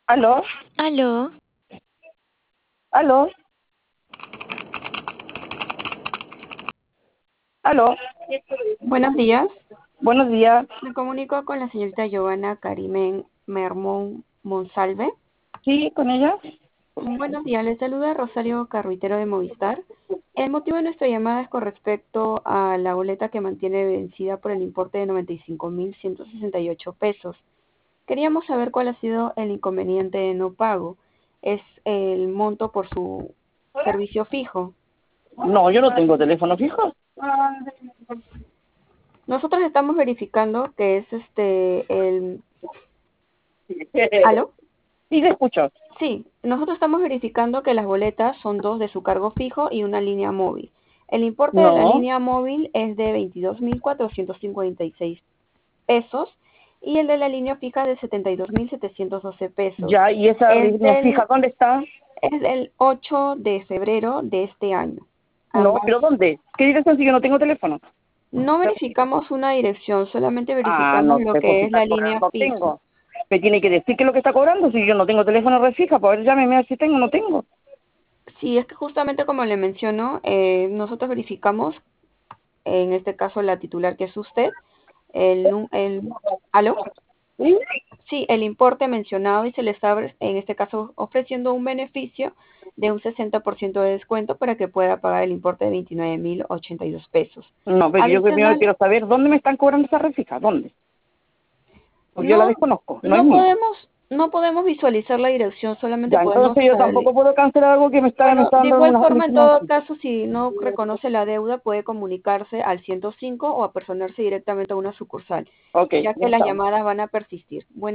Aló, Aló, aló, aló. buenos días. Buenos días. Me comunico con la señorita Giovanna Carimen Mermón Monsalve. ¿Sí, con ella? Buenos días, le saluda Rosario Carruitero de Movistar. El motivo de nuestra llamada es con respecto a la boleta que mantiene vencida por el importe de 95.168 pesos. Queríamos saber cuál ha sido el inconveniente de no pago. ¿Es el monto por su servicio fijo? No, yo no tengo teléfono fijo. Nosotros estamos verificando que es el... ¿Aló? Sí, te escucho. Sí, nosotros estamos verificando que las boletas son dos de su cargo fijo y una línea móvil. El importe de la No, línea móvil es de 22.456 pesos y el de la línea fija de 72.712 pesos. ya, ¿y esa Es línea del, fija dónde está? es del 8 de febrero de este año. No, Ambas. pero ¿dónde? ¿Qué dirección si yo no tengo teléfono? No verificamos una dirección, solamente Ah, verificamos no lo sé, pues que si es está la línea cobrando fija. tengo. Me tiene que decir qué es lo que está cobrando si yo no tengo teléfono refija. Pues llámeme a ver si tengo o no tengo. Sí, es que justamente como le menciono, nosotros verificamos, en este caso la titular que es usted, ¿aló? ¿Sí? Sí, el importe mencionado y se le está, en este caso, ofreciendo un beneficio de un 60% de descuento para que pueda pagar el importe de 29.082 pesos. No, pero yo primero Adicional, quiero saber dónde me están cobrando esa refija. ¿Dónde? Pues yo la no, desconozco, no es mía. no podemos visualizar la dirección, solamente Ya, podemos entonces yo tampoco puedo cancelar algo que me bueno, está de dando igual una forma, en todo información. caso, si no reconoce la deuda, puede comunicarse al 105 o apersonarse directamente a una sucursal, Ok, ya ya que las estamos. llamadas van a persistir.